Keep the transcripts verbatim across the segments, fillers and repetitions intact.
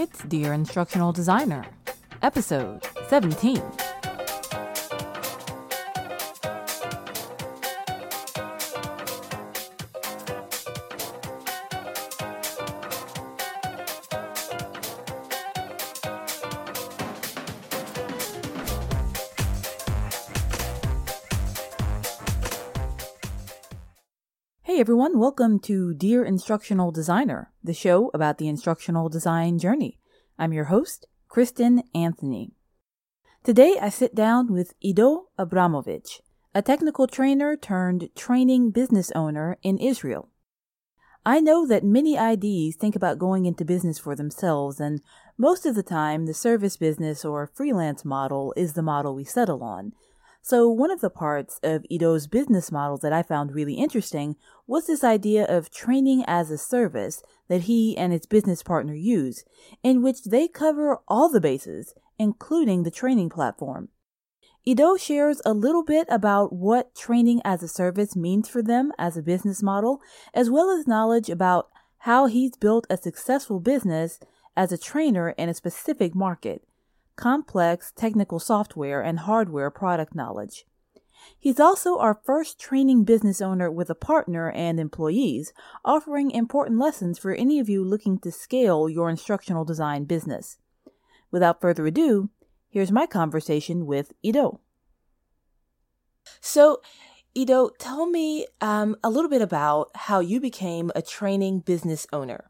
It's Dear Instructional Designer, episode seventeen. Hey everyone, welcome to Dear Instructional Designer, the show about the instructional design journey. I'm your host, Kristen Anthony. Today I sit down with Ido Abramovich, a technical trainer turned training business owner in Israel. I know that many I Ds think about going into business for themselves, and most of the time the service business or freelance model is the model we settle on. So one of the parts of Ido's business model that I found really interesting was this idea of training as a service that he and his business partner use, in which they cover all the bases, including the training platform. Ido shares a little bit about what training as a service means for them as a business model, as well as knowledge about how he's built a successful business as a trainer in a specific market. Complex technical software and hardware product knowledge. He's also our first training business owner with a partner and employees, offering important lessons for any of you looking to scale your instructional design business. Without further ado, here's my conversation with Ido. So, Ido, tell me um, a little bit about how you became a training business owner.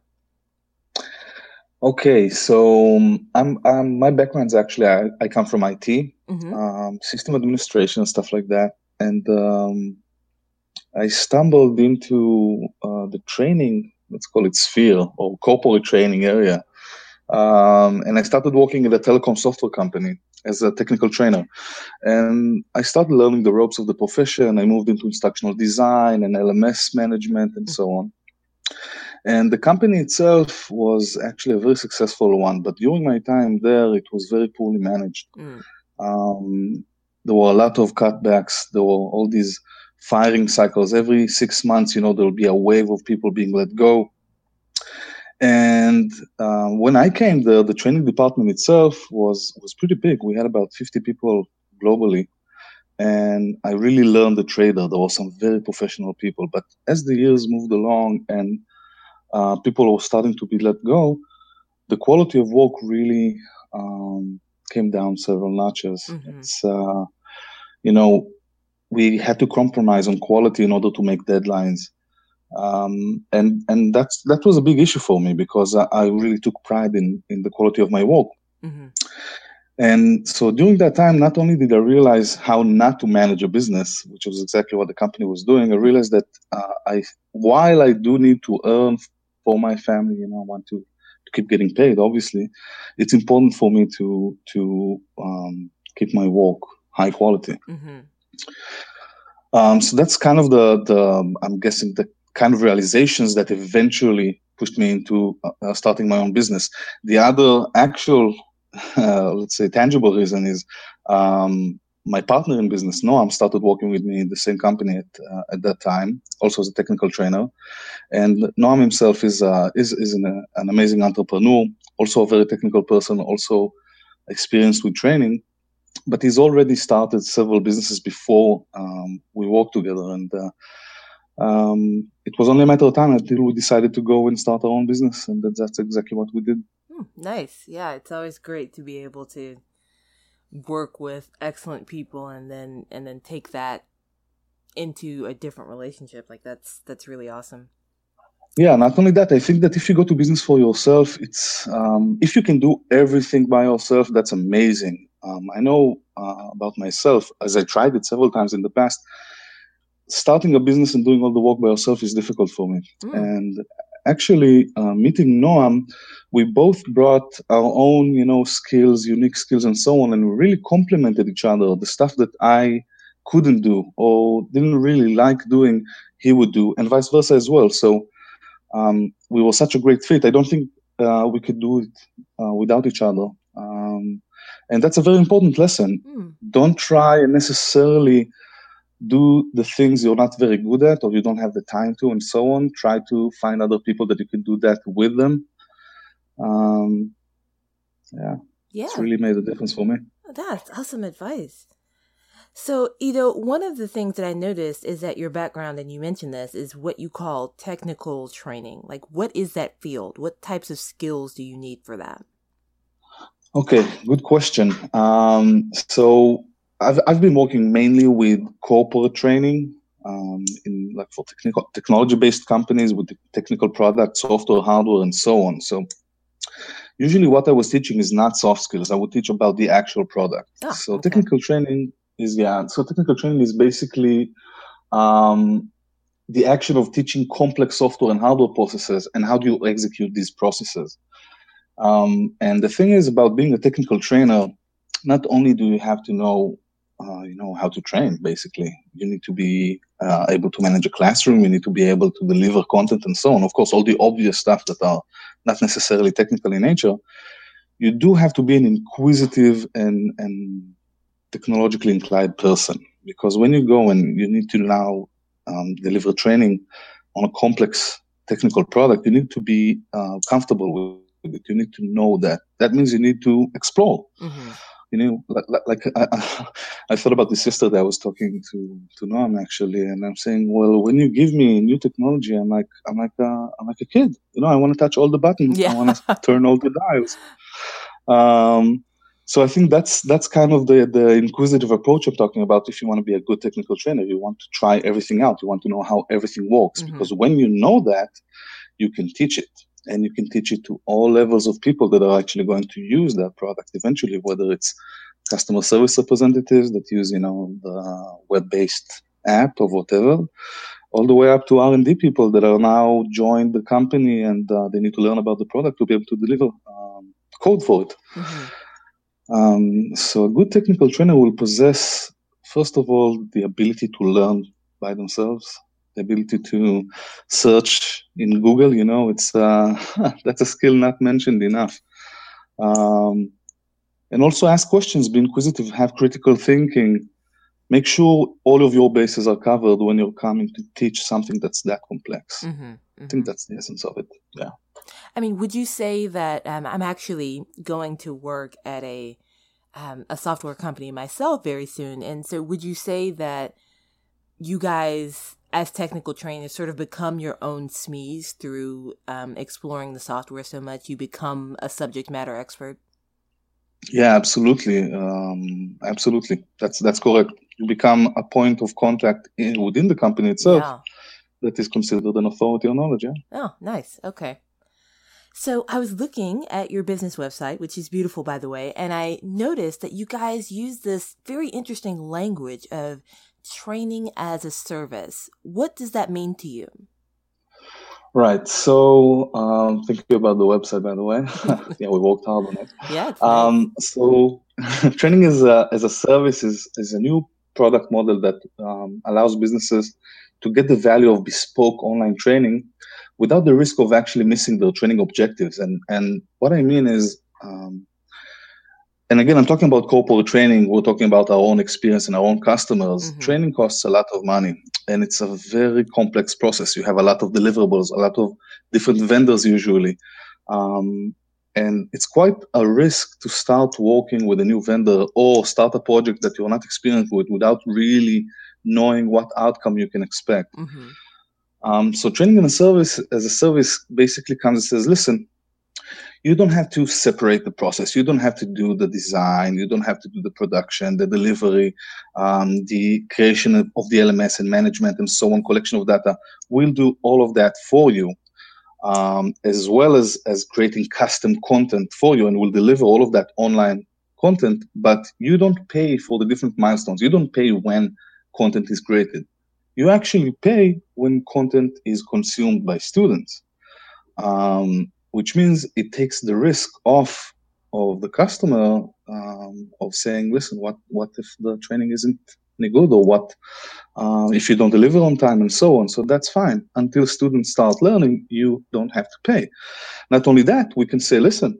Okay, so um, I'm, I'm my background is actually I, I come from I T, Mm-hmm. um, system administration and stuff like that, and um, I stumbled into uh, the training, let's call it sphere or corporate training area, um, and I started working at a telecom software company as a technical trainer, and I started learning the ropes of the profession. I moved into instructional design and L M S management and so on. And the company itself was actually a very successful one, but during my time there, it was very poorly managed. Mm. Um, there were a lot of cutbacks. There were all these firing cycles. Every six months, you know, there'll be a wave of people being let go. And uh, when I came there, the training department itself was, was pretty big. We had about fifty people globally. And I really learned the trade there. There were some very professional people. But as the years moved along and Uh, people were starting to be let go, the quality of work really um, came down several notches. Mm-hmm. It's, uh, you know, we had to compromise on quality in order to make deadlines. Um, and and that's that was a big issue for me because I, I really took pride in, in the quality of my work. Mm-hmm. And so during that time, not only did I realize how not to manage a business, which was exactly what the company was doing, I realized that uh, I, while I do need to earn for my family, you know, I want to, to keep getting paid, obviously, it's important for me to to um, keep my work high quality. Mm-hmm. Um, so that's kind of the, the, I'm guessing, the kind of realizations that eventually pushed me into uh, starting my own business. The other actual Uh, let's say tangible reason is um, my partner in business, Noam, started working with me in the same company at, uh, at that time, also as a technical trainer. And Noam himself is uh, is is an, uh, an amazing entrepreneur, also a very technical person, also experienced with training. But he's already started several businesses before um, we worked together, and uh, um, it was only a matter of time until we decided to go and start our own business, and that, that's exactly what we did. Hmm, nice. Yeah, it's always great to be able to work with excellent people and then and then take that into a different relationship. Like that's that's really awesome. Yeah, not only that, I think that if you go to business for yourself, it's um, if you can do everything by yourself, that's amazing. Um, I know uh, about myself, as I tried it several times in the past, starting a business and doing all the work by yourself is difficult for me. Mm. And actually, uh, meeting Noam, we both brought our own, you know, skills, unique skills and so on, and we really complemented each other. The stuff that I couldn't do or didn't really like doing, he would do, and vice versa as well. So um, we were such a great fit. I don't think uh, we could do it uh, without each other. Um, and that's a very important lesson. Mm. Don't try necessarily do the things you're not very good at or you don't have the time to and so on. Try to find other people that you can do that with them. Um, Yeah. Yeah. It's really made a difference for me. That's awesome advice. So, Ido, one of the things that I noticed is that your background, and you mentioned this, is what you call technical training. Like, what is that field? What types of skills do you need for that? Okay, good question. Um, so I've I've been working mainly with corporate training, um, in like for technical technology-based companies with technical products, software, hardware, and so on. So usually, what I was teaching is not soft skills. I would teach about the actual product. Ah, so okay. technical training is yeah. So technical training is basically um, the action of teaching complex software and hardware processes and how do you execute these processes. Um, and the thing is about being a technical trainer, not only do you have to know, uh, you know, how to train, basically, you need to be uh, able to manage a classroom, you need to be able to deliver content and so on. Of course, all the obvious stuff that are not necessarily technical in nature. You do have to be an inquisitive and, and technologically inclined person, because when you go and you need to now um, deliver training on a complex technical product, you need to be uh, comfortable with it. You need to know that. That means you need to explore. Mm-hmm. You know, like, like, like I, I thought about this yesterday. I was talking to to Noam actually, and I'm saying, well, when you give me new technology, I'm like, I'm like, a, I'm like a kid. You know, I want to touch all the buttons. Yeah. I want to turn all the dials. Um, so I think that's that's kind of the the inquisitive approach I'm talking about. If you want to be a good technical trainer, you want to try everything out. You want to know how everything works, mm-hmm. because when you know that, you can teach it. And you can teach it to all levels of people that are actually going to use that product eventually, whether it's customer service representatives that use, you know, the web-based app or whatever, all the way up to R and D people that are now joined the company and uh, they need to learn about the product to be able to deliver um, code for it. Mm-hmm. Um, so a good technical trainer will possess, first of all, the ability to learn by themselves. The ability to search in Google, you know, it's uh, that's a skill not mentioned enough. Um, and also ask questions, be inquisitive, have critical thinking. Make sure all of your bases are covered when you're coming to teach something that's that complex. Mm-hmm, mm-hmm. I think that's the essence of it. Yeah. I mean, would you say that um, I'm actually going to work at a um, a software company myself very soon, and so would you say that you guys, as technical trainers, sort of become your own S M Es through um, exploring the software so much, you become a subject matter expert? Yeah, absolutely. Um, absolutely. That's that's correct. You become a point of contact in, within the company itself, yeah, that is considered an authority on knowledge. Yeah. Oh, nice. Okay. So I was looking at your business website, which is beautiful, by the way, and I noticed that you guys use this very interesting language of training as a service. What does that mean to you? Right. So um, thank you about the website, by the way. Yeah, we worked hard on it. Yeah. It's um, nice. So training as a, as a service is, is a new product model that um, allows businesses to get the value of bespoke online training without the risk of actually missing their training objectives. And, and what I mean is, um, and again, I'm talking about corporate training. We're talking about our own experience and our own customers. Mm-hmm. Training costs a lot of money, and it's a very complex process. You have a lot of deliverables, a lot of different vendors usually. Um, and it's quite a risk to start working with a new vendor or start a project that you're not experienced with without really knowing what outcome you can expect. Mm-hmm. Um, so training in a service as a service basically comes and says, listen, you don't have to separate the process. You don't have to do the design. You don't have to do the production, the delivery, um, the creation of, of the L M S and management and so on, collection of data. We'll do all of that for you, um, as well as, as creating custom content for you, and we'll deliver all of that online content, but you don't pay for the different milestones. You don't pay when content is created. You actually pay when content is consumed by students. Um, which means it takes the risk off of the customer um, of saying, listen, what, what if the training isn't any good, or what um, if you don't deliver on time and so on. So that's fine. Until students start learning, you don't have to pay. Not only that, we can say, listen,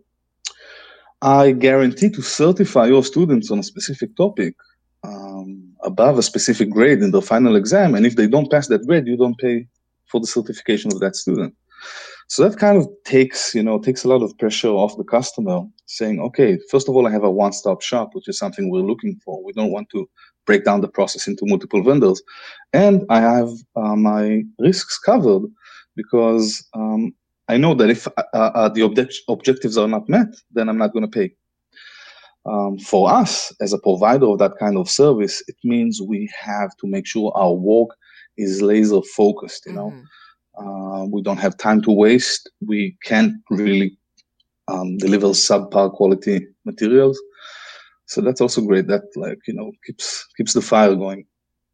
I guarantee to certify your students on a specific topic um, above a specific grade in the final exam. And if they don't pass that grade, you don't pay for the certification of that student. So that kind of takes, you know, takes a lot of pressure off the customer, saying, okay, first of all, I have a one-stop shop, which is something we're looking for. We don't want to break down the process into multiple vendors. And I have uh, my risks covered because um, I know that if uh, uh, the object- objectives are not met, then I'm not going to pay. Um, for us, as a provider of that kind of service, it means we have to make sure our work is laser focused, you know. Mm-hmm. Uh, we don't have time to waste. We can't really um, deliver subpar quality materials. So that's also great. That, like, you know, keeps keeps the fire going.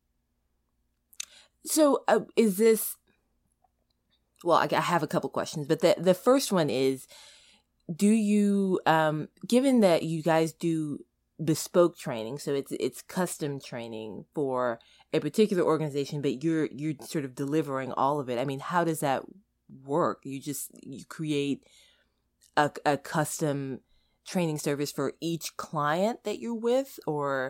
So uh, is this, well, I, I have a couple questions, but the, the first one is, do you, um, given that you guys do bespoke training, so it's it's custom training for a particular organization, but you're you're sort of delivering all of it. I mean, how does that work? You just you create a a custom training service for each client that you're with, or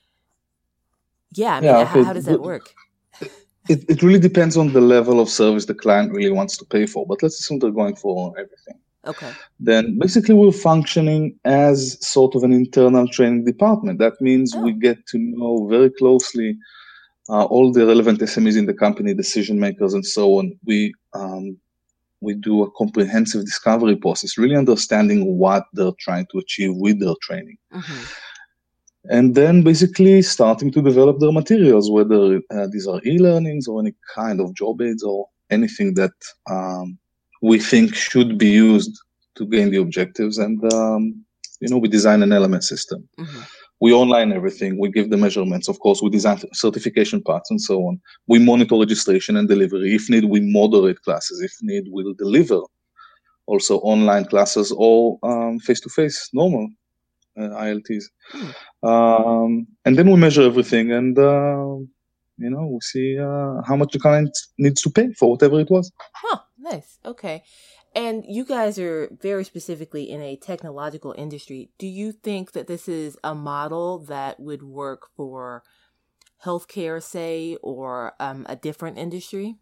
yeah, I mean, yeah, okay. how, how does that work? It it really depends on the level of service the client really wants to pay for. But let's assume they're going for everything. Okay. Then basically we're functioning as sort of an internal training department. That means oh. we get to know very closely uh, all the relevant S M Es in the company, decision makers, and so on. We um, we do a comprehensive discovery process, really understanding what they're trying to achieve with their training. Mm-hmm. And then basically starting to develop their materials, whether uh, these are e-learnings or any kind of job aids or anything that um, we think should be used to gain the objectives. And, um, you know, we design an L M S system. Mm-hmm. We online everything. We give the measurements. Of course, we design certification parts and so on. We monitor registration and delivery. If need, we moderate classes. If need, we'll deliver also online classes or um, face-to-face normal uh, I L Ts. Mm. Um, and then we measure everything and, uh, you know, we see uh, how much the client needs to pay for whatever it was. Huh, nice. Okay. And you guys are very specifically in a technological industry. Do you think that this is a model that would work for healthcare, say, or um, a different industry?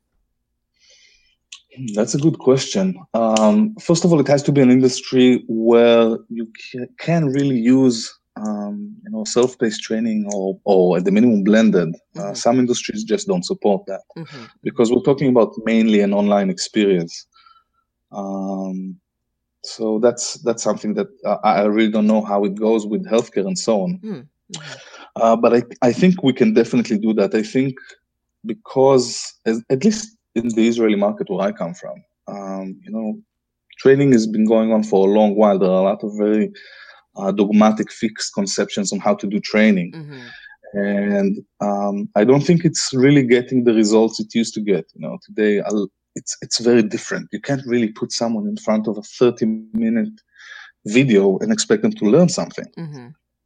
That's a good question. Um, first of all, it has to be an industry where you can really use um, you know, self-paced training or, or at the minimum blended. Mm-hmm. Uh, some industries just don't support that mm-hmm. because we're talking about mainly an online experience. Um, so that's that's something that uh, I really don't know how it goes with healthcare and so on. Mm-hmm. Uh, but I, I think we can definitely do that. I think because as, at least in the Israeli market where I come from, um, you know, training has been going on for a long while. There are a lot of very uh, dogmatic, fixed conceptions on how to do training. Mm-hmm. And um, I don't think it's really getting the results it used to get. You know, today I'll, it's it's very different. You can't really put someone in front of a thirty-minute video and expect them to learn something. Mm-hmm.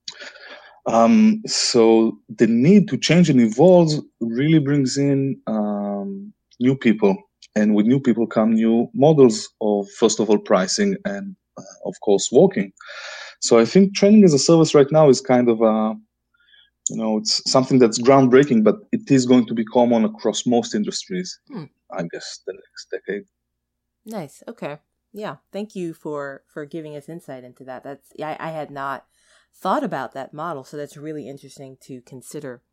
Um, so the need to change and evolve really brings in um, new people, and with new people come new models of, first of all, pricing and, uh, of course, working. So I think training as a service right now is kind of a, you know, it's something that's groundbreaking, but it is going to be common across most industries, hmm. I guess, the next decade. Nice. Okay. Yeah. Thank you for, for giving us insight into that. That's I, I had not thought about that model, so that's really interesting to consider.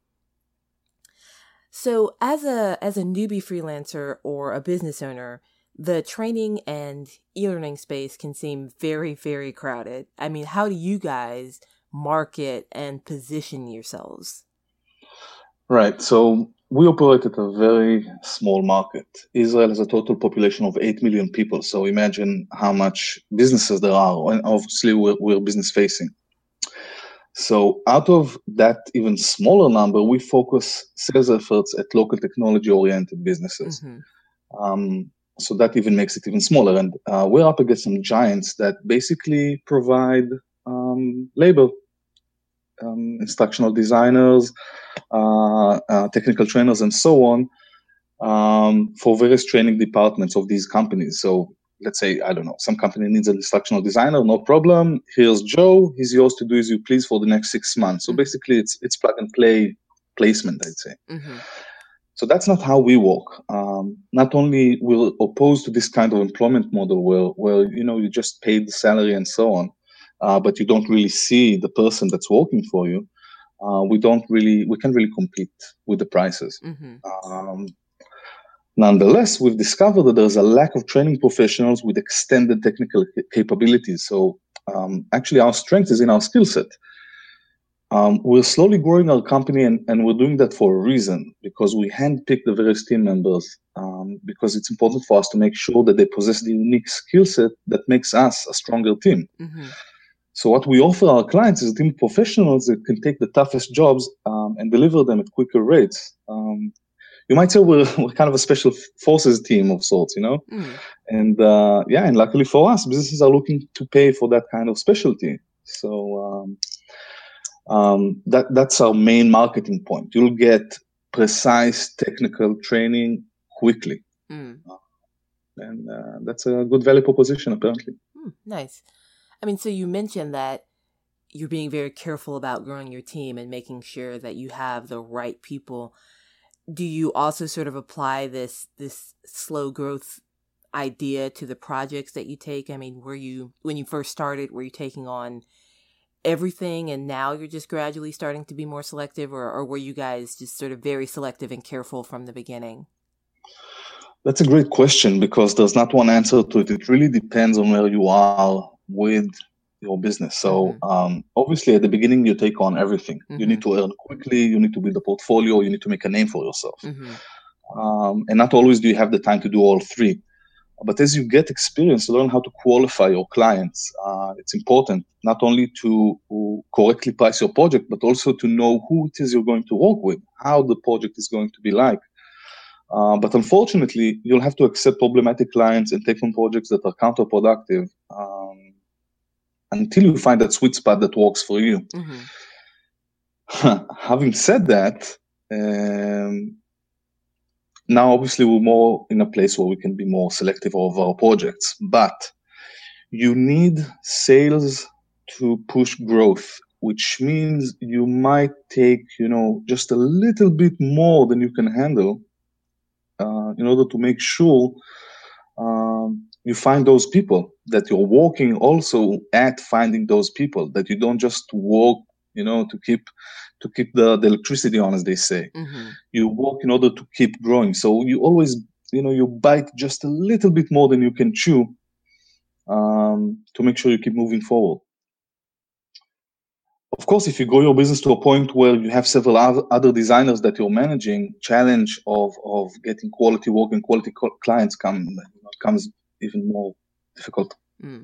So as a as a newbie freelancer or a business owner, the training and e-learning space can seem very, very crowded. I mean, how do you guys market and position yourselves? Right. So we operate at a very small market. Israel has a total population of eight million people. So imagine how much businesses there are. And obviously, we're, we're business facing. So out of that even smaller number, we focus sales efforts at local technology-oriented businesses. Mm-hmm. Um, so that even makes it even smaller. And uh, we're up against some giants that basically provide um, labor, um, instructional designers, uh, uh, technical trainers, and so on um, for various training departments of these companies. So let's say, I don't know, some company needs an instructional designer, no problem. Here's Joe. He's yours to do as you please for the next six months. So mm-hmm. basically, it's it's plug and play placement, I'd say. Mm-hmm. So that's not how we work. Um, not only we're opposed to this kind of employment model where, where you know, you just pay the salary and so on, uh, but you don't really see the person that's working for you. Uh, we don't really, we can't really compete with the prices. Mm-hmm. Um, nonetheless, we've discovered that there's a lack of training professionals with extended technical capabilities. So um, actually, our strength is in our skill set. Um, we're slowly growing our company, and, and we're doing that for a reason, because we handpick the various team members, um, because it's important for us to make sure that they possess the unique skill set that makes us a stronger team. Mm-hmm. So what we offer our clients is a team of professionals that can take the toughest jobs um, and deliver them at quicker rates. Um, you might say we're, we're kind of a special forces team of sorts, you know? Mm. And uh, yeah, and luckily for us, businesses are looking to pay for that kind of specialty. So um, um, that that's our main marketing point. You'll get precise technical training quickly. Mm. And uh, that's a good value proposition, apparently. Mm, nice. I mean, so you mentioned that you're being very careful about growing your team and making sure that you have the right people. Do you also sort of apply this this slow growth idea to the projects that you take? I mean, were you, when you first started, were you taking on everything and now you're just gradually starting to be more selective, or, or were you guys just sort of very selective and careful from the beginning? That's a great question, because there's not one answer to it. It really depends on where you are with your business. So Mm-hmm. um, obviously at the beginning you take on everything. Mm-hmm. You need to earn quickly, you need to build a portfolio, you need to make a name for yourself. Mm-hmm. Um, and not always do you have the time to do all three. But as you get experience, you learn how to qualify your clients. Uh, it's important not only to correctly price your project, but also to know who it is you're going to work with, how the project is going to be like. Uh, but unfortunately, you'll have to accept problematic clients and take on projects that are counterproductive um, until you find that sweet spot that works for you. Mm-hmm. Having said that, um, now obviously we're more in a place where we can be more selective of our projects, but you need sales to push growth, which means you might take, you know, just a little bit more than you can handle uh, in order to make sure um, you find those people, that you're working also at finding those people, that you don't just work, you know, to keep to keep the, the electricity on, as they say. Mm-hmm. You work in order to keep growing. So you always, you know, you bite just a little bit more than you can chew um, to make sure you keep moving forward. Of course, if you grow your business to a point where you have several other designers that you're managing, challenge of, of getting quality work and quality clients come comes even more difficult. Mm.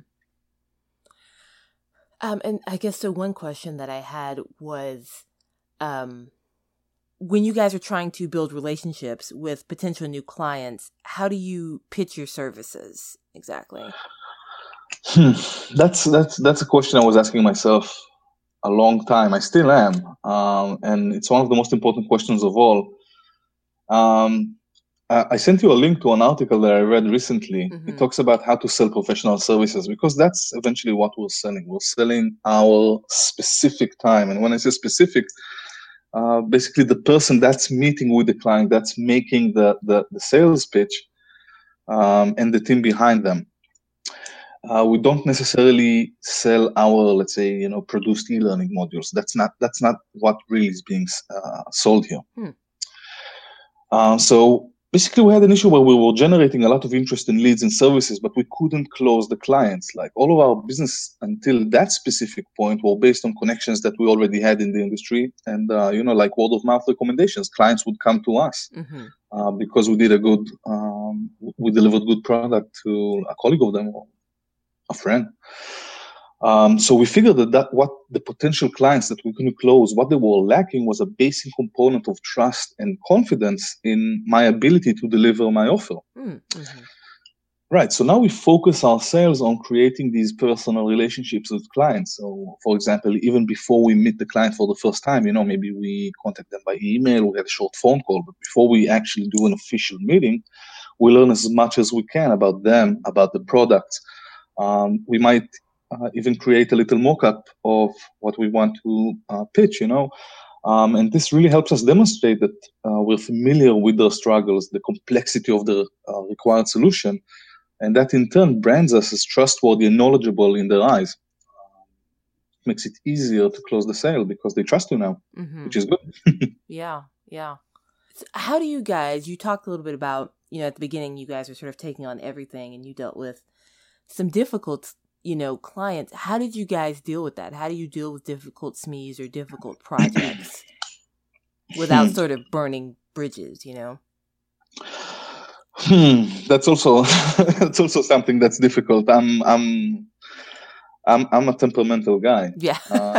Um, and I guess so one question that I had was, um, when you guys are trying to build relationships with potential new clients, how do you pitch your services exactly? Hmm. That's that's that's a question I was asking myself a long time. I still am, um, and it's one of the most important questions of all. Um, I sent you a link to an article that I read recently. Mm-hmm. It talks about how to sell professional services, because that's eventually what we're selling. We're selling our specific time. And when I say specific, uh, basically the person that's meeting with the client, that's making the, the, the sales pitch, um, and the team behind them. Uh, we don't necessarily sell our, let's say, you know, produced e-learning modules. That's not that's not what really is being uh, sold here. Hmm. Uh, so basically, we had an issue where we were generating a lot of interest in leads and services, but we couldn't close the clients. Like all of our business until that specific point were based on connections that we already had in the industry, and uh, you know, like word of mouth recommendations. Clients would come to us mm-hmm. uh, because we did a good, um, we delivered good product to a colleague of them or a friend. Um, so we figured that, that what the potential clients that we couldn't close, what they were lacking was a basic component of trust and confidence in my ability to deliver my offer. Mm-hmm. Right. So now we focus our sales on creating these personal relationships with clients. So, for example, even before we meet the client for the first time, you know, maybe we contact them by email, we get a short phone call, but before we actually do an official meeting, we learn as much as we can about them, about the product. Um, we might uh, even create a little mock-up of what we want to uh, pitch, you know. Um, and this really helps us demonstrate that uh, we're familiar with their struggles, the complexity of the uh, required solution, and that in turn brands us as trustworthy and knowledgeable in their eyes. Makes it easier to close the sale because they trust you now, Mm-hmm. which is good. Yeah, yeah. So how do you guys, you talked a little bit about, you know, at the beginning, you guys are sort of taking on everything and you dealt with some difficult, you know, clients. How did you guys deal with that? How do you deal with difficult S M Es or difficult projects without sort of burning bridges, you know? Hmm. That's also that's also something that's difficult. I'm I'm I'm I'm a temperamental guy. Yeah. uh,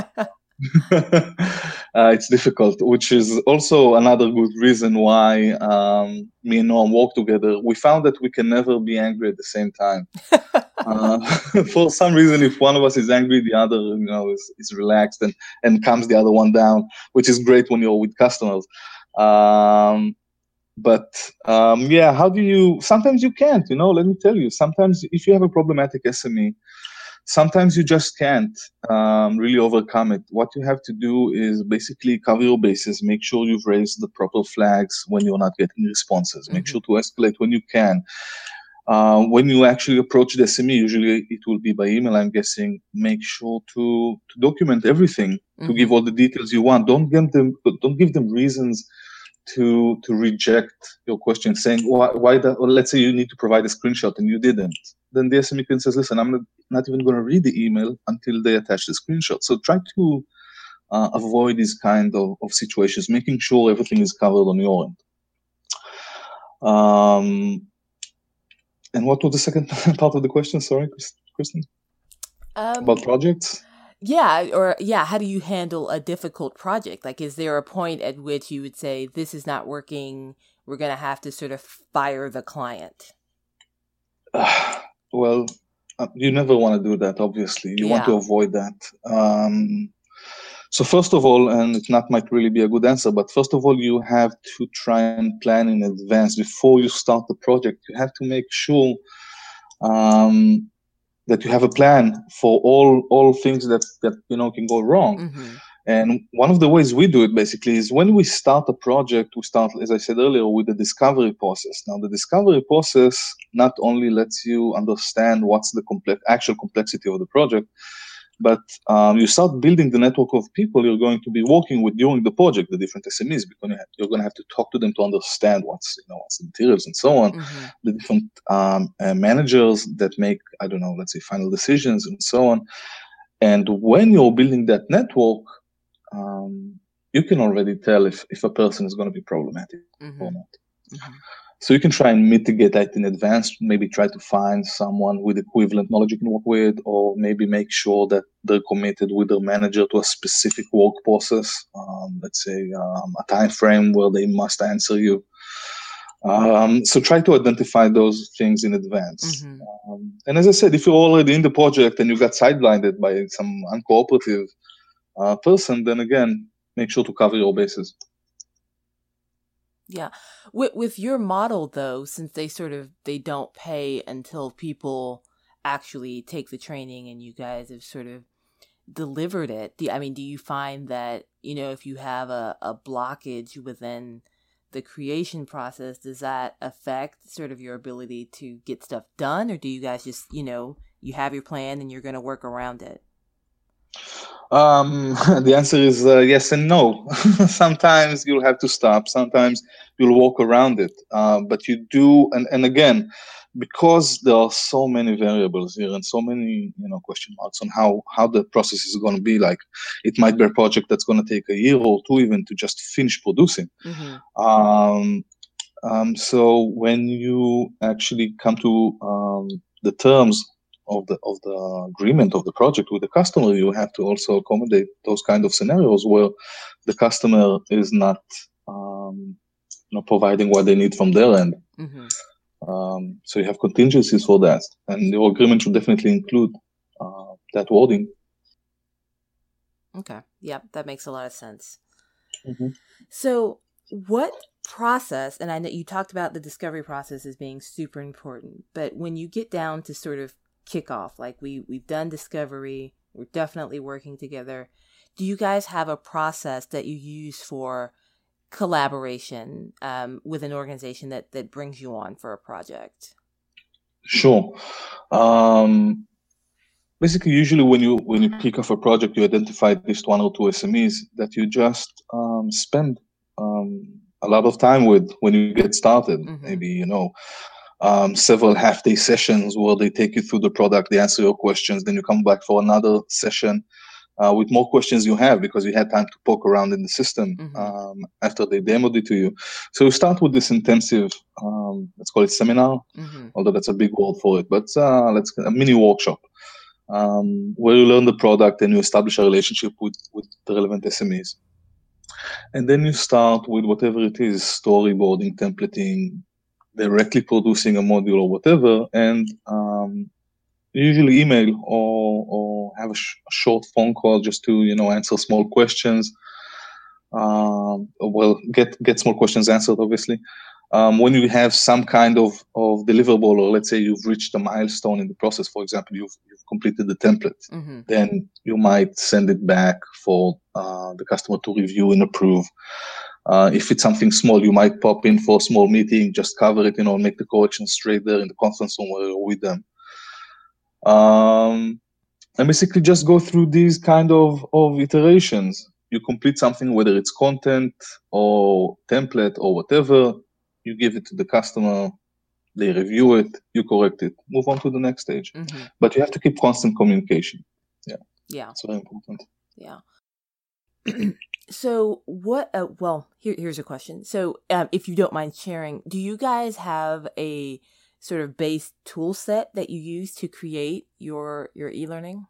uh, it's difficult, which is also another good reason why um, me and Noam work together. We found that we can never be angry at the same time. Uh, for some reason, if one of us is angry, the other, you know, is, is relaxed and, and calms the other one down, which is great when you're with customers. Um, but um, yeah, how do you, sometimes you can't, you know, let me tell you, sometimes if you have a problematic S M E, sometimes you just can't um, really overcome it. What you have to do is basically cover your bases, make sure you've raised the proper flags when you're not getting responses, make mm-hmm. sure to escalate when you can. Uh, when you actually approach the S M E, usually it will be by email, I'm guessing, make sure to, to document everything, mm-hmm. to give all the details you want. Don't give them, don't give them reasons to to reject your question, saying why why that, or let's say you need to provide a screenshot and you didn't. Then the S M E can says, listen, I'm not, not even going to read the email until they attach the screenshot. So try to uh, avoid these kind of, of situations, making sure everything is covered on your end. Um, and what was the second part of the question? Sorry, Kristen? Um, About projects? Yeah, or yeah, how do you handle a difficult project? Like, is there a point at which you would say, this is not working, we're going to have to sort of fire the client? Uh, well, uh, you never want to do that, obviously. You yeah. want to avoid that. Um, so first of all, and it not might really be a good answer, but first of all, you have to try and plan in advance. Before you start the project, you have to make sure um, that you have a plan for all all things that, that you know can go wrong. Mm-hmm. And one of the ways we do it basically is when we start a project, we start, as I said earlier, with the discovery process. Now, the discovery process not only lets you understand what's the complex, actual complexity of the project, but um, you start building the network of people you're going to be working with during the project, the different S M Es, because you're going to have to talk to them to understand what's, you know, what's the materials and so on, mm-hmm. the different um, uh, managers that make, I don't know, let's say final decisions and so on. And when you're building that network, um, you can already tell if, if a person is going to be problematic mm-hmm. or not. Mm-hmm. So you can try and mitigate that in advance, maybe try to find someone with equivalent knowledge you can work with, or maybe make sure that they're committed with their manager to a specific work process, um, let's say um, a time frame where they must answer you. Um, so try to identify those things in advance. Mm-hmm. Um, and as I said, if you're already in the project and you got sidelined by some uncooperative uh, person, then again, make sure to cover your bases. Yeah. With with your model, though, since they sort of, they don't pay until people actually take the training and you guys have sort of delivered it. Do, I mean, do you find that, you know, if you have a, a blockage within the creation process, does that affect sort of your ability to get stuff done? Or do you guys just, you know, you have your plan and you're going to work around it? Um, the answer is uh, yes and no. Sometimes you'll have to stop. Sometimes you'll walk around it. Uh, but you do, and, and again, because there are so many variables here and so many, you know, question marks on how, how the process is going to be. Like, it might be a project that's going to take a year or two even to just finish producing. Mm-hmm. Um, um, so when you actually come to um, the terms of the of the agreement of the project with the customer, you have to also accommodate those kind of scenarios where the customer is not um, you know, providing what they need from their end. Mm-hmm. Um, so you have contingencies for that, and your agreement should definitely include uh, that wording. Okay, yep, that makes a lot of sense. Mm-hmm. So what process, and I know you talked about the discovery process as being super important, but when you get down to sort of kick off, like we we've done discovery, we're definitely working together, do you guys have a process that you use for collaboration um, with an organization that, that brings you on for a project? Sure. Um, basically, usually when you when you kick off a project, you identify at least one or two S M Es that you just um, spend um, a lot of time with when you get started. Mm-hmm. Maybe, you know, um, several half-day sessions where they take you through the product, they answer your questions, then you come back for another session uh, with more questions you have because you had time to poke around in the system mm-hmm. um, after they demoed it to you. So you start with this intensive, um, let's call it seminar, mm-hmm. although that's a big word for it, but uh, let's a mini workshop um, where you learn the product and you establish a relationship with, with the relevant S M Es. And then you start with whatever it is, storyboarding, templating, directly producing a module or whatever, and um, usually email or or have a, sh- a short phone call just to, you know, answer small questions. Um, well, get get small questions answered, obviously. Um, when you have some kind of, of deliverable, or let's say you've reached a milestone in the process, for example, you've, you've completed the template, mm-hmm. then you might send it back for uh, the customer to review and approve. Uh, if it's something small, you might pop in for a small meeting, just cover it, you know, make the corrections straight there in the conference room where you're with them. Um, and basically just go through these kind of, of iterations. You complete something, whether it's content or template or whatever, you give it to the customer, they review it, you correct it, move on to the next stage. Mm-hmm. But you have to keep constant communication. Yeah. Yeah. It's very important. Yeah. So what, uh, well, here, here's a question. So um, if you don't mind sharing, do you guys have a sort of base tool set that you use to create your, your e-learning?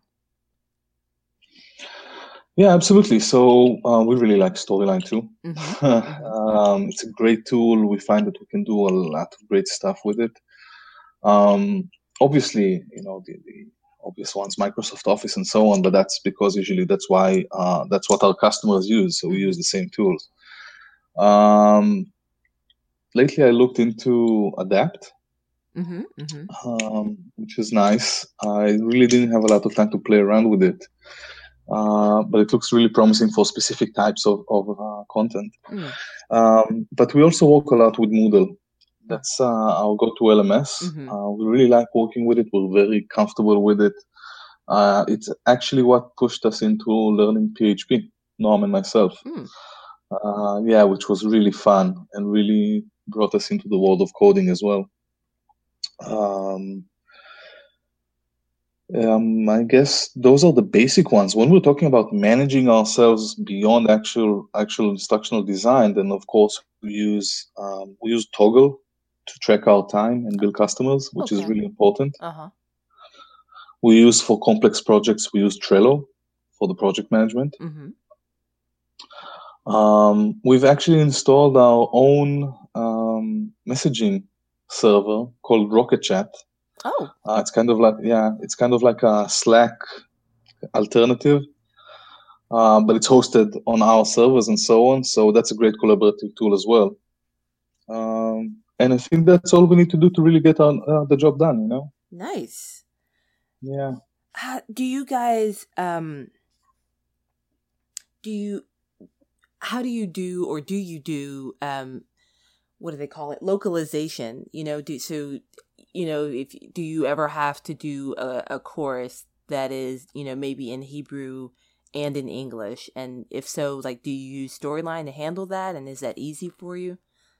Yeah, absolutely. So uh, we really like Storyline too. Mm-hmm. um, it's a great tool. We find that we can do a lot of great stuff with it. Um, obviously, you know, the, the obvious ones, Microsoft Office and so on, but that's because usually that's why, uh, that's what our customers use. So we use the same tools. Um, lately, I looked into Adapt, mm-hmm, mm-hmm. Um, which is nice. I really didn't have a lot of time to play around with it. Uh, but it looks really promising for specific types of, of uh, content. Mm. Um, but we also work a lot with Moodle. That's uh, our go-to L M S. Mm-hmm. Uh, we really like working with it. We're very comfortable with it. Uh, it's actually what pushed us into learning P H P, Norm and myself. Mm. Uh, yeah, which was really fun and really brought us into the world of coding as well. Um, Um, I guess those are the basic ones. When we're talking about managing ourselves beyond actual actual instructional design, then of course we use um, we use Toggl to track our time and build customers, which okay. is really important. Uh-huh. We use for complex projects, we use Trello for the project management. Mm-hmm. Um, we've actually installed our own um, messaging server called Rocket Chat. Oh, uh, it's kind of like yeah, it's kind of like a Slack alternative, uh, but it's hosted on our servers and so on. So that's a great collaborative tool as well. Um, and I think that's all we need to do to really get on uh, the job done. You know. Nice. Yeah. Uh, do you guys? Um, do you? How do you do, or do you do? Um, what do they call it? Localization. You know, do so. You know, if do you ever have to do a, a course that is, you know, maybe in Hebrew and in English? And if so, like, do you use Storyline to handle that? And is that easy for you?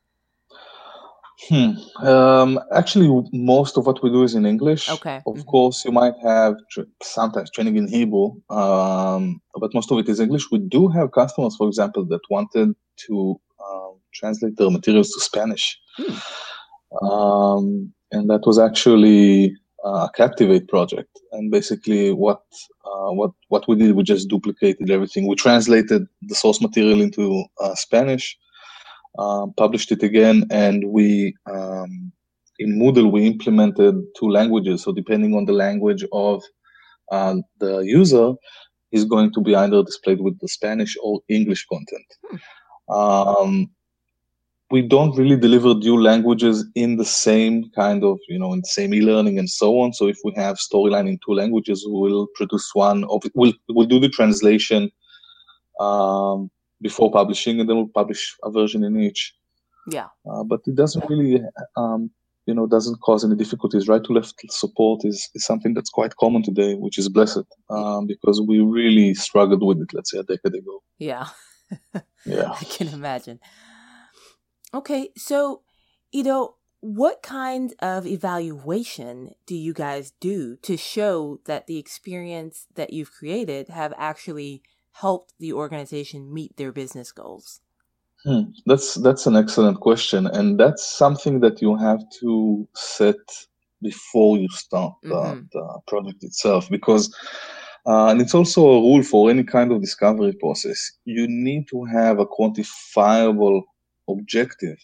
Hmm. Um, actually, most of what we do is in English. Okay. Of mm-hmm. course, you might have tr- sometimes training in Hebrew, um, but most of it is English. We do have customers, for example, that wanted to uh, translate their materials to Spanish. Hmm. Um, and that was actually a Captivate project. And basically what uh, what what we did, we just duplicated everything. We translated the source material into uh, Spanish, uh, published it again, and we um, in Moodle we implemented two languages. So depending on the language of uh, the user, is going to be either displayed with the Spanish or English content. Hmm. Um, we don't really deliver dual languages in the same kind of, you know, in the same e-learning and so on. So if we have Storyline in two languages, we'll produce one of it. We'll, we'll do the translation um, before publishing, and then we'll publish a version in each. Yeah. Uh, but it doesn't really, um, you know, doesn't cause any difficulties. Right to left support is, is something that's quite common today, which is blessed, um, because we really struggled with it, let's say, a decade ago. Yeah. Yeah. I can imagine. Okay, so, you know, what kind of evaluation do you guys do to show that the experience that you've created have actually helped the organization meet their business goals? Hmm. That's that's an excellent question, and that's something that you have to set before you start Mm-hmm. the, the project itself, because uh, and it's also a rule for any kind of discovery process. You need to have a quantifiable objective.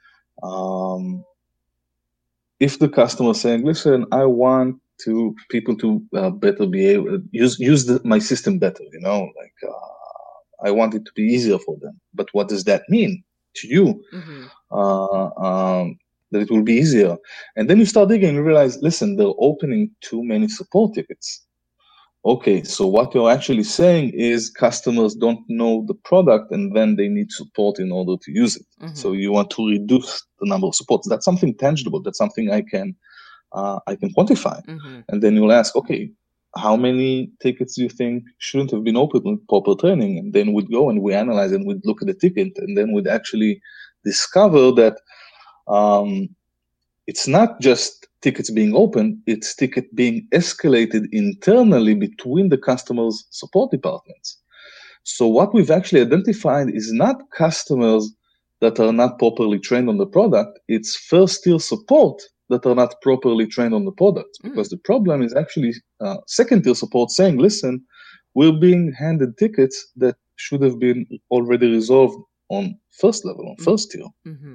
Um, if the customer is saying, "Listen, I want to people to uh, better be able use use the, my system better," you know, like. Uh, I want it to be easier for them. But what does that mean to you? Mm-hmm. Uh, um, that it will be easier. And then you start digging and you realize, listen, they're opening too many support tickets. Okay, so what you're actually saying is customers don't know the product and then they need support in order to use it. Mm-hmm. So you want to reduce the number of supports. That's something tangible. That's something I can uh, I can quantify. Mm-hmm. And then you'll ask, okay, how many tickets do you think shouldn't have been opened with proper training? And then we'd go and we analyze and we'd look at the ticket, and then we'd actually discover that um, it's not just tickets being opened, it's ticket being escalated internally between the customer's support departments. So what we've actually identified is not customers that are not properly trained on the product, it's first tier support that are not properly trained on the product. Because mm. the problem is actually uh, second tier support saying, listen, we're being handed tickets that should have been already resolved on first level, on first tier. Mm-hmm.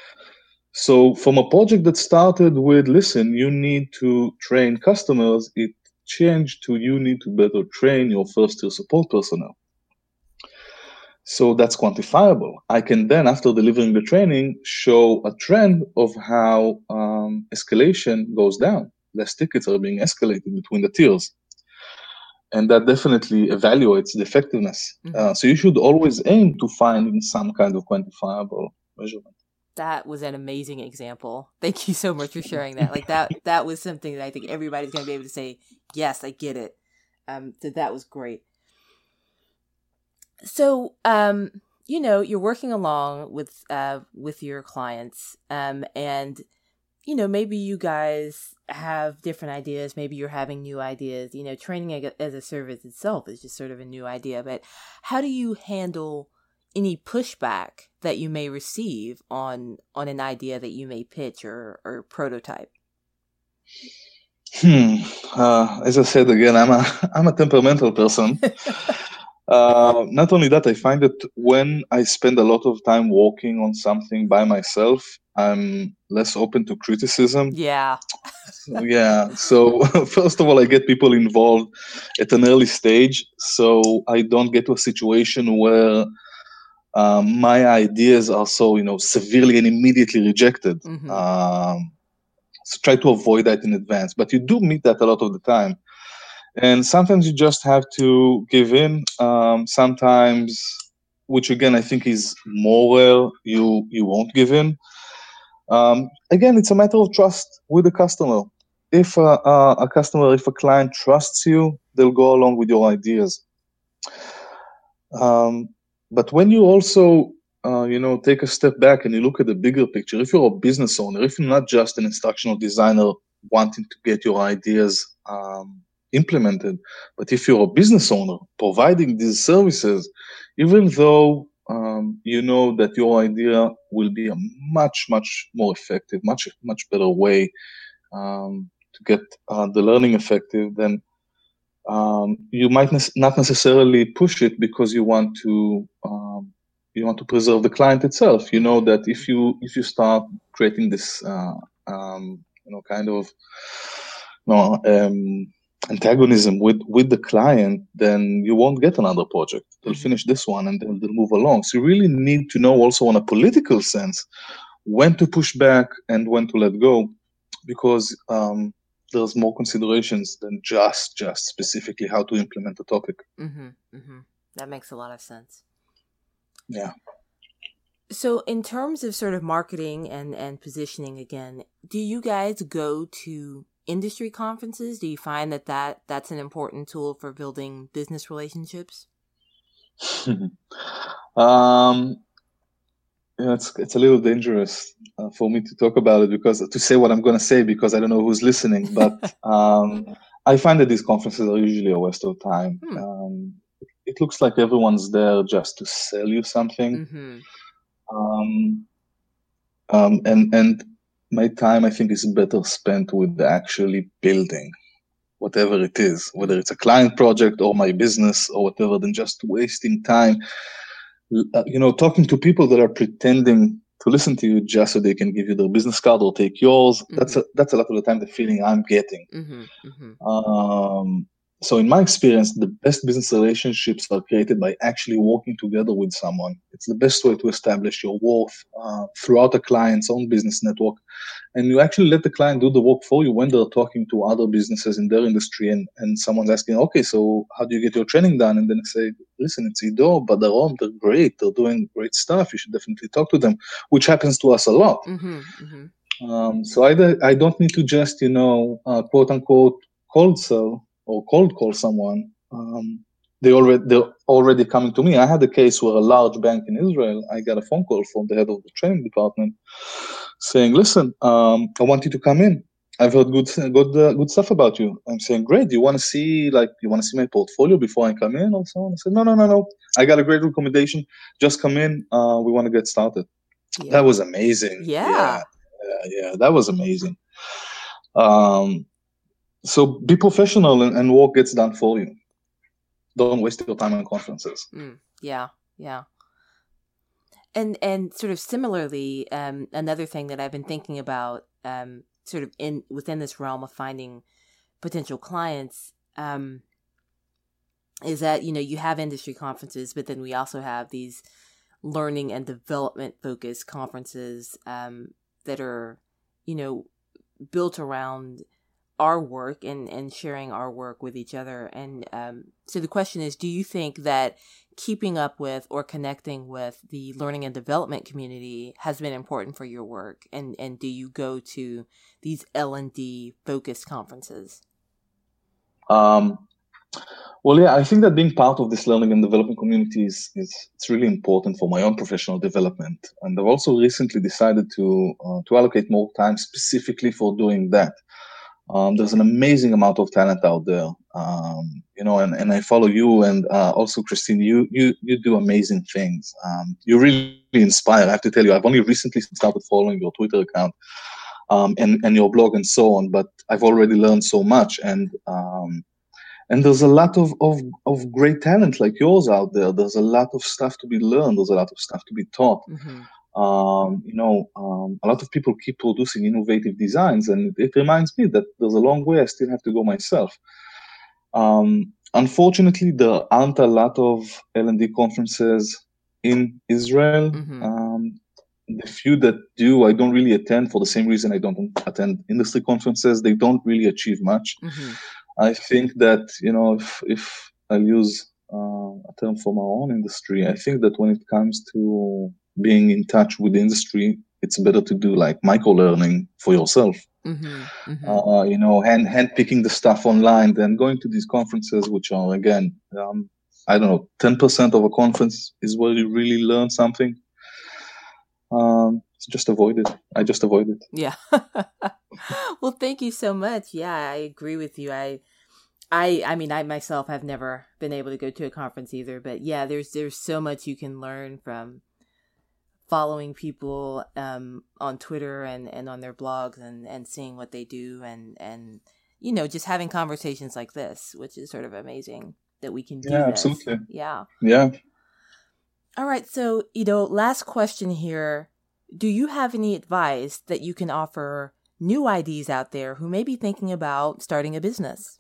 So from a project that started with, listen, you need to train customers, it changed to you need to better train your first tier support personnel. So that's quantifiable. I can then, after delivering the training, show a trend of how um, escalation goes down. Less tickets are being escalated between the tiers. And that definitely evaluates the effectiveness. Mm-hmm. Uh, so you should always aim to find some kind of quantifiable measurement. That was an amazing example. Thank you so much for sharing that. Like that, that was something that I think everybody's going to be able to say, yes, I get it. Um, so that was great. So, um, you know, you're working along with, uh, with your clients, um, and, you know, maybe you guys have different ideas. Maybe you're having new ideas, you know, training as a service itself is just sort of a new idea, but how do you handle any pushback that you may receive on, on an idea that you may pitch or, or prototype? Hmm. Uh, as I said, again, I'm a, I'm a temperamental person. Uh, not only that, I find that when I spend a lot of time working on something by myself, I'm less open to criticism. Yeah. so, yeah. So first of all, I get people involved at an early stage, so I don't get to a situation where um, my ideas are so, you know, severely and immediately rejected. Mm-hmm. Um, so try to avoid that in advance. But you do meet that a lot of the time. And sometimes you just have to give in. Um, sometimes, which again I think is more rare, you you won't give in. Um, again, it's a matter of trust with the customer. If a, a, a customer, if a client trusts you, they'll go along with your ideas. Um, but when you also, uh, you know, take a step back and you look at the bigger picture, if you're a business owner, if you're not just an instructional designer wanting to get your ideas um, implemented, but if you're a business owner providing these services, even though um, you know that your idea will be a much, much more effective, much, much better way um, to get uh, the learning effective, then um, you might ne- not necessarily push it because you want to um, you want to preserve the client itself. You know that if you if you start creating this uh, um, you know kind of you know, um, antagonism with, with the client, then you won't get another project. They'll mm-hmm. finish this one and then they'll move along. So you really need to know also on a political sense when to push back and when to let go, because um, there's more considerations than just just specifically how to implement the topic. Mm-hmm. Mm-hmm. That makes a lot of sense. Yeah. So in terms of sort of marketing and, and positioning again, do you guys go to industry conferences? Do you find that, that that's an important tool for building business relationships? um, yeah, it's it's a little dangerous uh, for me to talk about it because to say what I'm going to say because I don't know who's listening. But um, I find that these conferences are usually a waste of time. Hmm. Um, it looks like everyone's there just to sell you something. Mm-hmm. Um, um, and and my time, I think, is better spent with actually building whatever it is, whether it's a client project or my business or whatever, than just wasting time, uh, you know, talking to people that are pretending to listen to you just so they can give you their business card or take yours. Mm-hmm. That's a, that's a lot of the time the feeling I'm getting. Mm-hmm. Mm-hmm. Um, so in my experience, the best business relationships are created by actually working together with someone. It's the best way to establish your worth uh, throughout a client's own business network. And you actually let the client do the work for you when they're talking to other businesses in their industry, and, and someone's asking, okay, so how do you get your training done? And then you say, listen, it's Ido, but they're on, they're great, they're doing great stuff. You should definitely talk to them, which happens to us a lot. Mm-hmm. Mm-hmm. Um, so I, I don't need to just, you know, uh, quote unquote, cold sell or cold call someone. Um, they already, they're already coming to me. I had a case where a large bank in Israel, I got a phone call from the head of the training department saying, listen, um, I want you to come in. I've heard good good, uh, good stuff about you. I'm saying, great. Do you want to see, like, you want to see my portfolio before I come in or so on? I said, no, no, no, no. I got a great recommendation. Just come in. Uh, we want to get started. Yeah. That was amazing. Yeah. Yeah. Yeah, yeah, that was amazing. Um, so be professional and, and work gets done for you. Don't waste your time on conferences. Mm, yeah, yeah. And and sort of similarly, um, another thing that I've been thinking about, um, sort of in within this realm of finding potential clients, um, is that, you know, you have industry conferences, but then we also have these learning and development focused conferences um, that are, you know, built around our work and, and sharing our work with each other. And um, so the question is, do you think that keeping up with or connecting with the learning and development community has been important for your work? And, and do you go to these L and D focused conferences? Um, well, yeah, I think that being part of this learning and development community is, is it's really important for my own professional development. And I've also recently decided to uh, to allocate more time specifically for doing that. Um, there's an amazing amount of talent out there, um, you know, and, and I follow you and uh, also Christine, you, you, you do amazing things. Um, you really inspire. I have to tell you, I've only recently started following your Twitter account um, and, and your blog and so on, but I've already learned so much. And um, and there's a lot of, of, of great talent like yours out there. There's a lot of stuff to be learned. There's a lot of stuff to be taught. Mm-hmm. Um, you know, um, a lot of people keep producing innovative designs, and it, it reminds me that there's a long way I still have to go myself. Um, unfortunately, there aren't a lot of L and D conferences in Israel. Mm-hmm. Um, the few that do, I don't really attend for the same reason I don't attend industry conferences. They don't really achieve much. Mm-hmm. I think that, you know, if, if I'll use uh, a term from our own industry, I think that when it comes to being in touch with the industry, it's better to do like micro learning for yourself. Mm-hmm, mm-hmm. Uh, you know, hand hand picking the stuff online, then going to these conferences, which are again, um, I don't know, ten percent of a conference is where you really learn something. Um, so just avoid it. I just avoid it. Yeah. Well, thank you so much. Yeah, I agree with you. I. I I mean, I myself have never been able to go to a conference either, but yeah, there's there's so much you can learn from following people um, on Twitter and, and on their blogs and, and seeing what they do and, and, you know, just having conversations like this, which is sort of amazing that we can do yeah, this. Absolutely. Yeah. Yeah. All right. So, Ido, last question here. Do you have any advice that you can offer new I Ds out there who may be thinking about starting a business?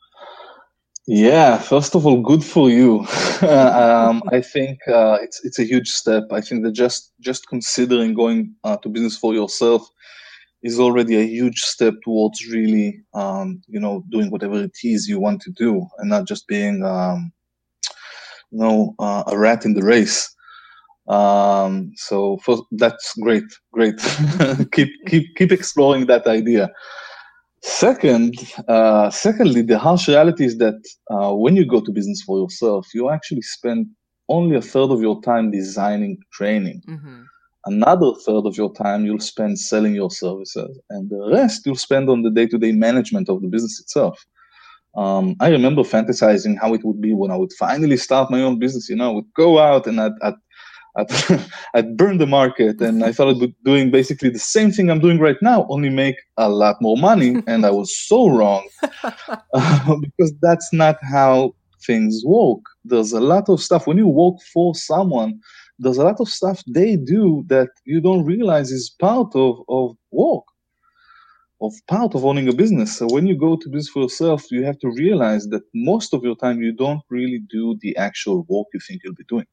Yeah, first of all, good for you. um, I think uh, it's it's a huge step. I think that just just considering going uh, to business for yourself is already a huge step towards really, um, you know, doing whatever it is you want to do, and not just being, um, you know, uh, a rat in the race. Um, so for, that's great, great. keep keep keep exploring that idea. Second, uh, secondly, the harsh reality is that uh, when you go to business for yourself, you actually spend only a third of your time designing training. Mm-hmm. Another third of your time you'll spend selling your services, and the rest you'll spend on the day-to-day management of the business itself. Um, I remember fantasizing how it would be when I would finally start my own business. You know, I would go out and I'd, I'd, I'd, I'd burn the market, and I thought I'd be doing basically the same thing I'm doing right now, only make a lot more money. And I was so wrong uh, because that's not how things work. There's a lot of stuff when you work for someone. There's a lot of stuff they do that you don't realize is part of, of work, of part of owning a business. So when you go to business for yourself, you have to realize that most of your time you don't really do the actual work you think you'll be doing.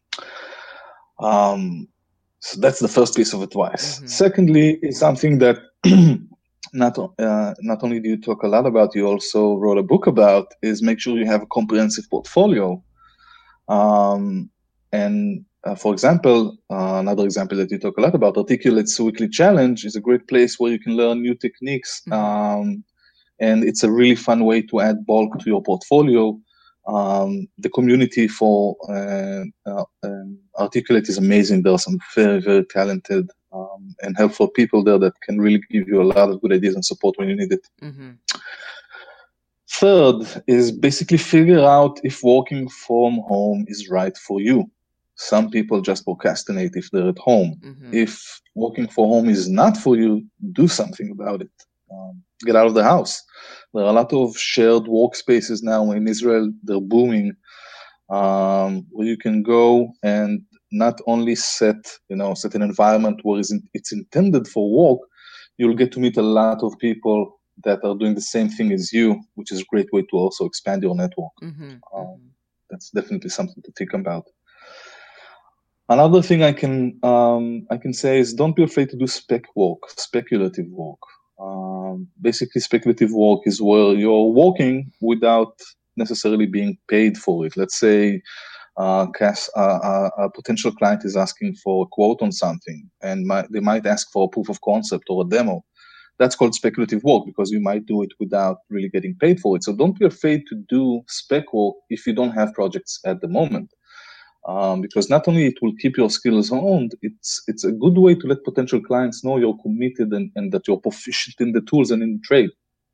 Um, so that's the first piece of advice. Mm-hmm. Secondly, is something that not uh, not only do you talk a lot about, you also wrote a book about, is make sure you have a comprehensive portfolio. Um, and Uh, for example, uh, another example that you talk a lot about, Articulate's Weekly Challenge is a great place where you can learn new techniques. Mm-hmm. Um, and it's a really fun way to add bulk to your portfolio. Um, the community for uh, uh, um, Articulate is amazing. There are some very, very talented um, and helpful people there that can really give you a lot of good ideas and support when you need it. Mm-hmm. Third is basically figure out if working from home is right for you. Some people just procrastinate if they're at home. Mm-hmm. If working from home is not for you, do something about it. Um, get out of the house. There are a lot of shared workspaces now in Israel. They're booming, um, where you can go and not only set, you know, set an environment where it's intended for work. You'll get to meet a lot of people that are doing the same thing as you, which is a great way to also expand your network. Mm-hmm. Um, that's definitely something to think about. Another thing I can um, I can say is don't be afraid to do spec work, speculative work. Um, basically, speculative work is where you're working without necessarily being paid for it. Let's say uh, Cass, uh, uh, a potential client is asking for a quote on something, and might, they might ask for a proof of concept or a demo. That's called speculative work because you might do it without really getting paid for it. So don't be afraid to do spec work if you don't have projects at the moment. Um, because not only it will keep your skills honed, it's it's a good way to let potential clients know you're committed and, and that you're proficient in the tools and in the trade.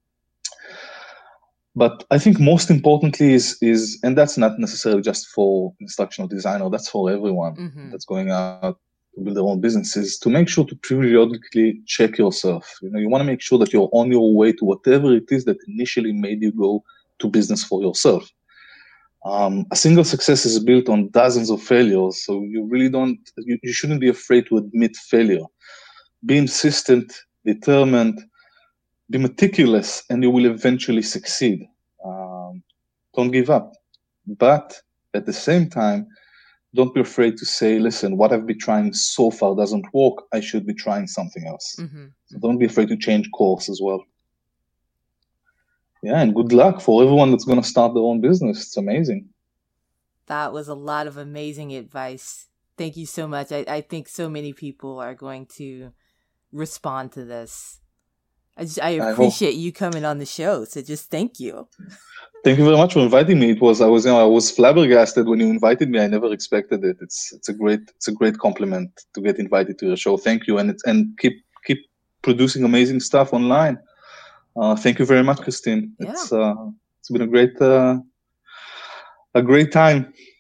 But I think most importantly is, is and that's not necessarily just for instructional designer, that's for everyone mm-hmm. that's going out to build their own businesses, to make sure to periodically check yourself. You know, you want to make sure that you're on your way to whatever it is that initially made you go to business for yourself. Um, a single success is built on dozens of failures, so you really don't, you, you shouldn't be afraid to admit failure. Be insistent, determined, be meticulous, and you will eventually succeed. Um, don't give up. But at the same time, don't be afraid to say, listen, what I've been trying so far doesn't work. I should be trying something else. Mm-hmm. So don't be afraid to change course as well. Yeah, and good luck for everyone that's going to start their own business. It's amazing. That was a lot of amazing advice. Thank you so much. I, I think so many people are going to respond to this. I, just, I appreciate I you coming on the show. So just thank you. Thank you very much for inviting me. It was I was you know I was flabbergasted when you invited me. I never expected it. It's it's a great it's a great compliment to get invited to your show. Thank you, and it's, and keep keep producing amazing stuff online. Uh, thank you very much, Christine. Yeah. It's uh, it's been a great uh, a great time.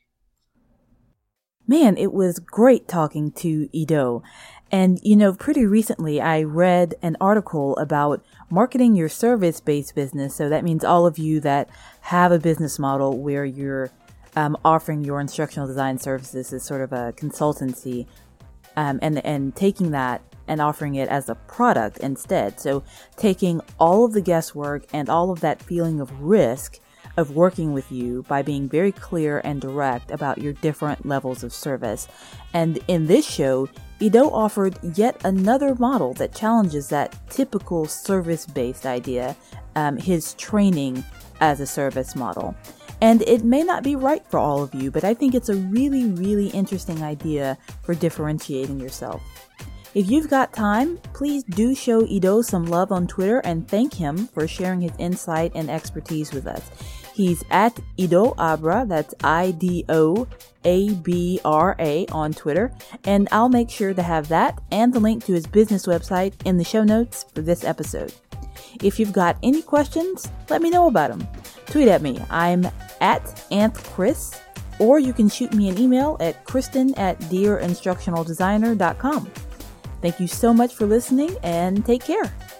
Man, it was great talking to Ido. And, you know, pretty recently I read an article about marketing your service-based business. So that means all of you that have a business model where you're um, offering your instructional design services as sort of a consultancy um, and, and taking that and offering it as a product instead. So taking all of the guesswork and all of that feeling of risk of working with you by being very clear and direct about your different levels of service. And in this show, Ido offered yet another model that challenges that typical service-based idea, um, his training as a service model. And it may not be right for all of you, but I think it's a really, really interesting idea for differentiating yourself. If you've got time, please do show Ido some love on Twitter and thank him for sharing his insight and expertise with us. He's at Ido Abra, that's I D O A B R A on Twitter, and I'll make sure to have that and the link to his business website in the show notes for this episode. If you've got any questions, let me know about them. Tweet at me. I'm at AnthChris, or you can shoot me an email at Kristen at dear instructional designer dot com. Thank you so much for listening, and take care.